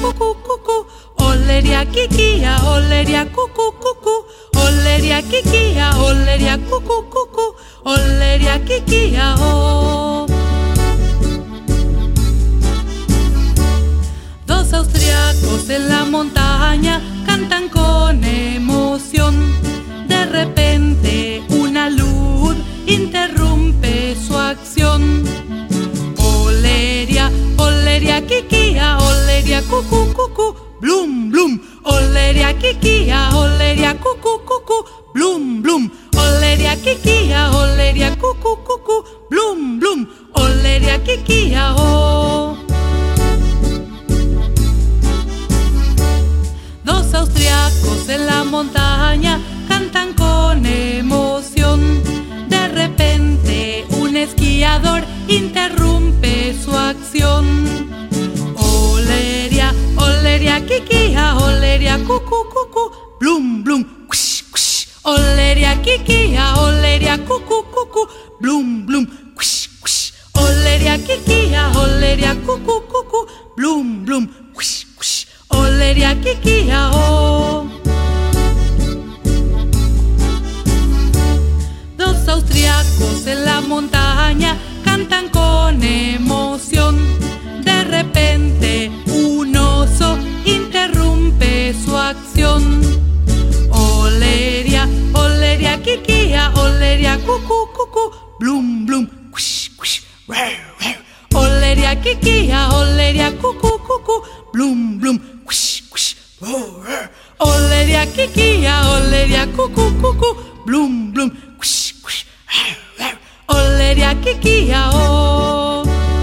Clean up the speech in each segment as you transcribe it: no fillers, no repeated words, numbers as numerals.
cucu, cucu. Oleria kikia, oleria cucu, cucu. Oleria kikia, oleria cucu, cucu. Oleria kikia, oh. Dos austriacos en la montaña cantan con emoción. De repente una luz interrumpe su acción. Oleria, oleria kikia, oleria cucu, cucu. Blum, blum. Oleria kikia, oleria cucu, cucu. Blum, blum. Oleria kikia, oleria cucu, cucu. Blum, blum. Oleria kikia, oh. Dos austriacos en la montaña cantan con emoción. De repente un esquiador interrumpe su acción. Oleria, oleria kikia, oleria cucu, cucu. Blum, blum. Cush, cush. Oleria kikia, oleria cucu, cucu. Blum, blum. Cush, cush. Oleria kikia, oleria cucu, cucu. Blum, blum. Cush, cush. Oleria kikia, oh. Dos austriacos en la montaña cantan con emoción. De repente un oso interrumpe su acción. Oleria, oleria kikia, oleria cucu, cucu. Blum, blum. Cush, cush. Oleria kikia, oleria cucu, cucu. Blum, blum. Cush, cush. Oleria kikia, oleria cucu, cucu. Blum, blum. Cush, cush. Oleria kikia, oh.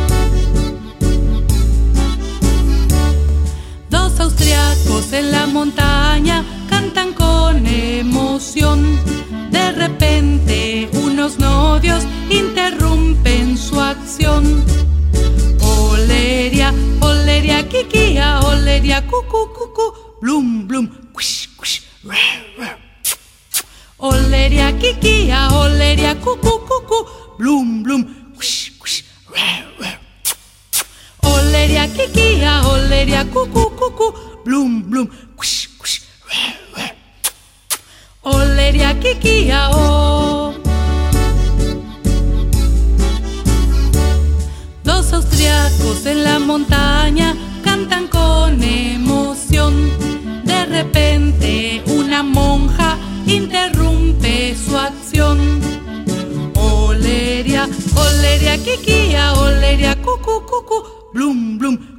Dos austriacos en la montaña cantan con emoción. De repente unos novios interrumpen su acción. Oleria, oleria kikia, oleria cucu, cucu. Blum, blum. Cush, cush. Oleria kikia, oleria cucu, cucu. Blum, blum. Cush, cush. Oleria kikia, oleria cucu, cucu. Blum, blum. Cush, cush. Oleria kikia, oh. Dos austriacos en la montaña cantan con emoción. De repente una monja interrumpe su acción. Oleria, oleria kikia, oleria cucu, cucu. Blum, blum.